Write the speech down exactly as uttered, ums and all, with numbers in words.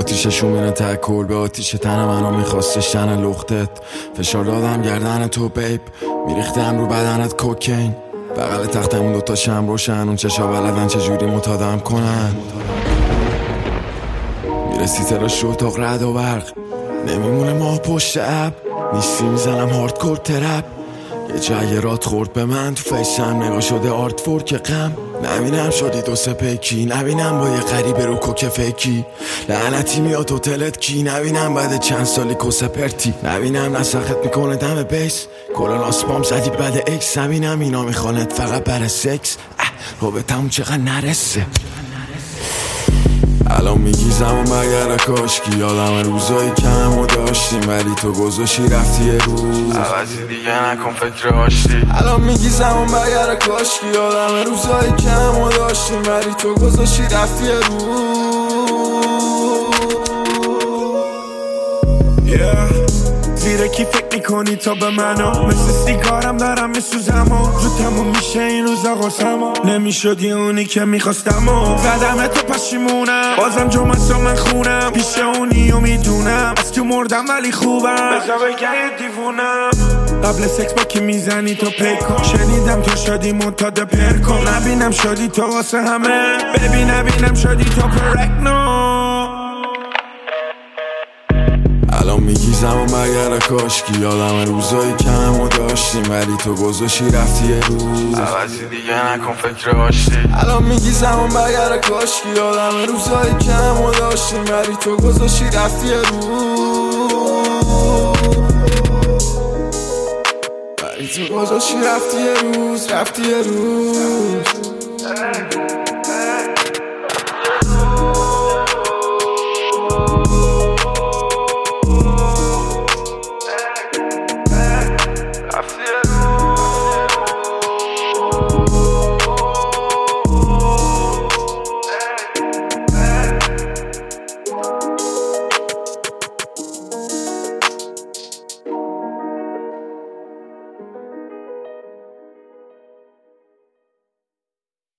آتیششون میرن ته کل به آتیش تن منو میخواستش تن لختت. فشار دادم گردن تو بیب، میریختم رو بدنت کوکین. بغل تختمون دوتا شم روشن، اون چشا بلدن چجوری متادم کنن. میرسی تراش رو اتاق رد و برق، نمیمونه ماه پشت اب. نیستی میزنم هاردکور ترپ، یه جای رات خورد به من تو فیسم، نگاه شده آرت فورک غم. نبینم شدی دو سه پیکی، نبینم با یه غریبه رو کوک فیکی. لعنتی میاد هتلت کی، نبینم بعد چند سالی کسه پرتی. نبینم نسخت میکنه دم بیس، کلان آسپام زدی بعد اکس. نبینم اینا میخوانت فقط برای سکس، رابطمون چقدر نرسه. الان میگی زمان بگر کاشکی، یادم روزایی کم و داشتیم ولی تو گذاشی رفتی یه روز عوضی دیگه نکن فکر آشتی. الان میگی زمان بگر کاشکی، یادم روزایی کم و داشتیم ولی تو گذاشی رفتی یه روز. yeah. زیره کی فکر میکنی تا به منو، مثل سیگارم دارم میسوزم و زود تموم میشه این روزا قسمو. نمیشدی اونی که میخواستم و زدم تو پشیمونم، بازم جمعه من خونم پیش اونی و میدونم از تو مردم ولی خوبم. بزا بگه دیوونم قبل سکس با کی میزنی تو پیکن، شنیدم تو شادی منتاد پرکن. نبینم شادی تو واسه همه ببین، نبینم شادی تو پرکنو. الان میگی زمان بگر کاشکی، یادم روزایی کم و داشتیم ولی تو گذاشی رفتی یه روز عوضی دیگه نکن فکر آشتی. الان میگی زمان بگر کاشکی، یادم روزایی کم و داشتیم ولی تو گذاشی رفتی یه روز ولی تو گذاشی رفتی یه روز رفتی یه روز